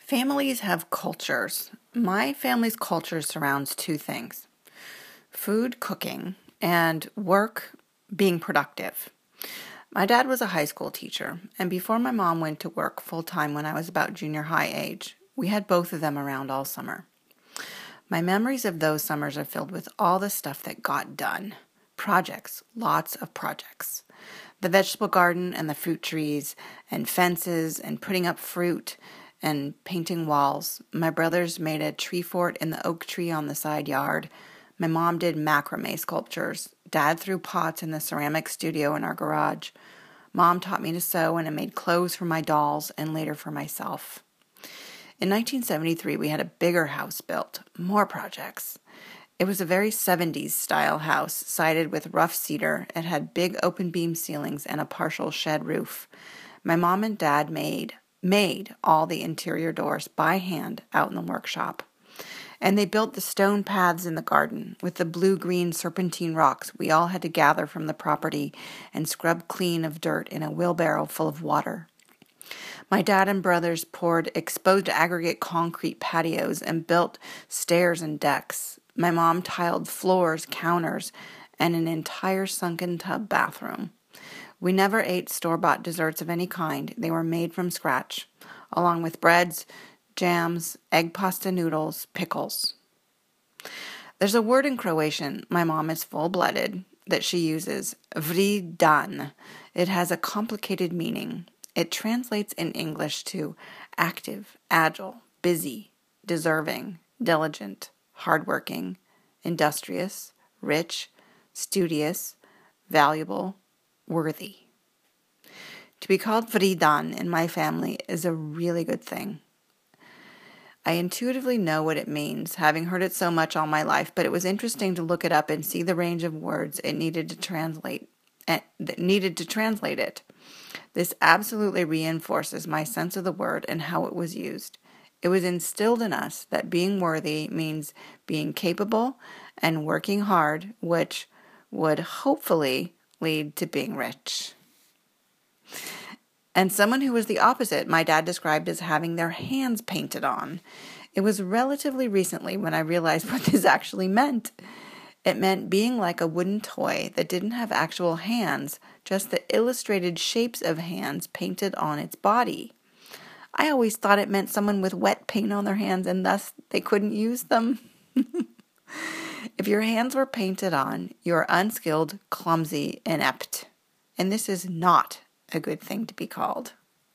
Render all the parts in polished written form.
Families have cultures. My family's culture surrounds two things: food, cooking, and work, being productive. My dad was a high school teacher, and before my mom went to work full-time when I was about junior high age, we had both of them around all summer. My memories of those summers are filled with all the stuff that got done. Projects, lots of projects. The vegetable garden and the fruit trees and fences and putting up fruit and painting walls. My brothers made a tree fort in the oak tree on the side yard. My mom did macrame sculptures. Dad threw pots in the ceramic studio in our garage. Mom taught me to sew, and I made clothes for my dolls and later for myself. In 1973, we had a bigger house built, more projects. It was a very 70s style house, sided with rough cedar. It had big open beam ceilings and a partial shed roof. My mom and dad made all the interior doors by hand out in the workshop. And they built the stone paths in the garden with the blue-green serpentine rocks we all had to gather from the property and scrub clean of dirt in a wheelbarrow full of water. My dad and brothers poured exposed aggregate concrete patios and built stairs and decks. My mom tiled floors, counters, and an entire sunken tub bathroom. We never ate store-bought desserts of any kind. They were made from scratch, along with breads, jams, egg pasta noodles, pickles. There's a word in Croatian, my mom is full-blooded, that she uses, vridan. It has a complicated meaning. It translates in English to active, agile, busy, deserving, diligent, hardworking, industrious, rich, studious, valuable, worthy. To be called vridan in my family is a really good thing. I intuitively know what it means, having heard it so much all my life, but it was interesting to look it up and see the range of words it needed to translate it. This absolutely reinforces my sense of the word and how it was used. It was instilled in us that being worthy means being capable and working hard, which would hopefully lead to being rich. And someone who was the opposite, my dad described as having their hands painted on. It was relatively recently when I realized what this actually meant. It meant being like a wooden toy that didn't have actual hands, just the illustrated shapes of hands painted on its body. I always thought it meant someone with wet paint on their hands and thus they couldn't use them. If your hands were painted on, you're unskilled, clumsy, inept. And this is not a good thing to be called.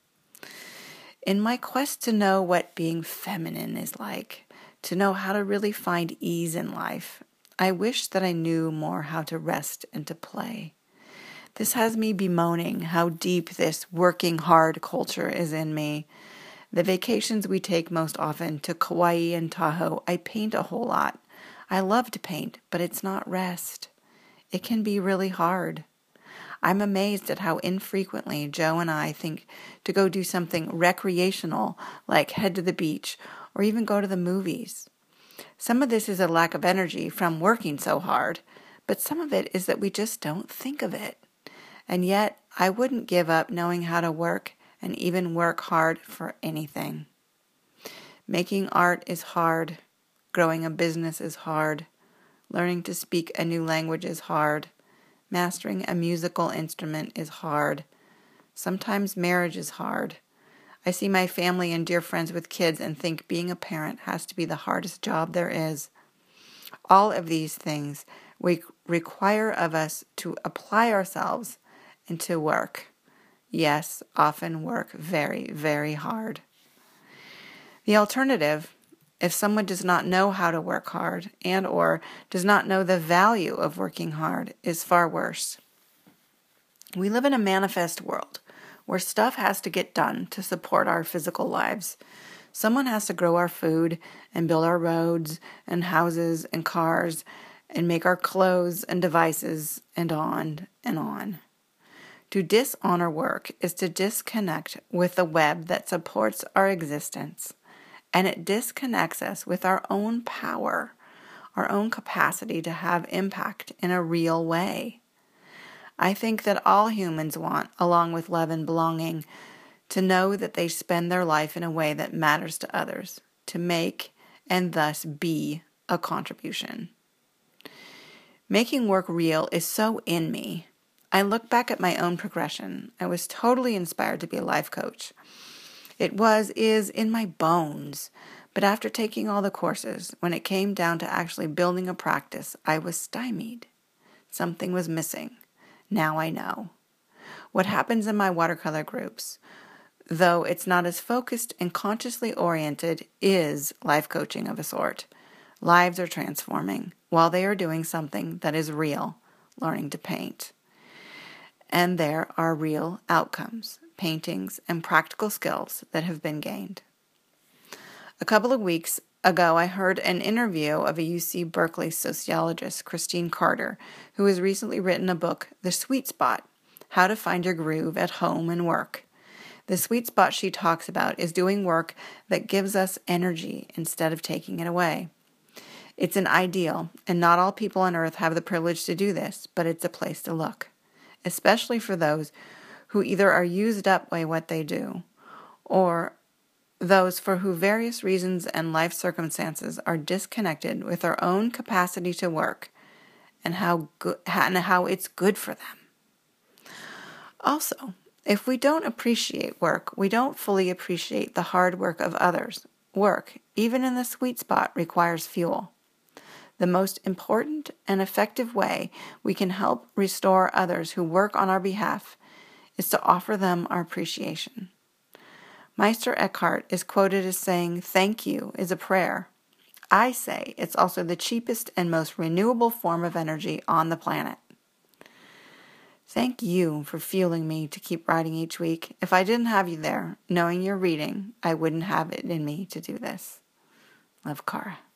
In my quest to know what being feminine is like, to know how to really find ease in life, I wish that I knew more how to rest and to play. This has me bemoaning how deep this working hard culture is in me. The vacations we take most often to Kauai and Tahoe, I paint a whole lot. I love to paint, but it's not rest. It can be really hard. I'm amazed at how infrequently Joe and I think to go do something recreational, like head to the beach or even go to the movies. Some of this is a lack of energy from working so hard, but some of it is that we just don't think of it. And yet, I wouldn't give up knowing how to work and even work hard for anything. Making art is hard. Growing a business is hard. Learning to speak a new language is hard. Mastering a musical instrument is hard. Sometimes marriage is hard. I see my family and dear friends with kids and think being a parent has to be the hardest job there is. All of these things require of us to apply ourselves and to work. Yes, often work very, very hard. The alternative, if someone does not know how to work hard and or does not know the value of working hard, is far worse. We live in a manifest world where stuff has to get done to support our physical lives. Someone has to grow our food and build our roads and houses and cars and make our clothes and devices and on and on. To dishonor work is to disconnect with the web that supports our existence, and it disconnects us with our own power, our own capacity to have impact in a real way. I think that all humans want, along with love and belonging, to know that they spend their life in a way that matters to others, to make and thus be a contribution. Making work real is so in me. I look back at my own progression. I was totally inspired to be a life coach. Is in my bones. But after taking all the courses, when it came down to actually building a practice, I was stymied. Something was missing. Now I know. What happens in my watercolor groups, though it's not as focused and consciously oriented, is life coaching of a sort. Lives are transforming while they are doing something that is real, learning to paint. And there are real outcomes, paintings, and practical skills that have been gained. A couple of weeks ago, I heard an interview of a UC Berkeley sociologist, Christine Carter, who has recently written a book, The Sweet Spot: How to Find Your Groove at Home and Work. The sweet spot she talks about is doing work that gives us energy instead of taking it away. It's an ideal, and not all people on earth have the privilege to do this, but it's a place to look, especially for those who either are used up by what they do, or those for who various reasons and life circumstances are disconnected with their own capacity to work and how it's good for them. Also, if we don't appreciate work, we don't fully appreciate the hard work of others. Work, even in the sweet spot, requires fuel. The most important and effective way we can help restore others who work on our behalf is to offer them our appreciation. Meister Eckhart is quoted as saying, "Thank you is a prayer." I say it's also the cheapest and most renewable form of energy on the planet. Thank you for fueling me to keep writing each week. If I didn't have you there, knowing you're reading, I wouldn't have it in me to do this. Love, Cara.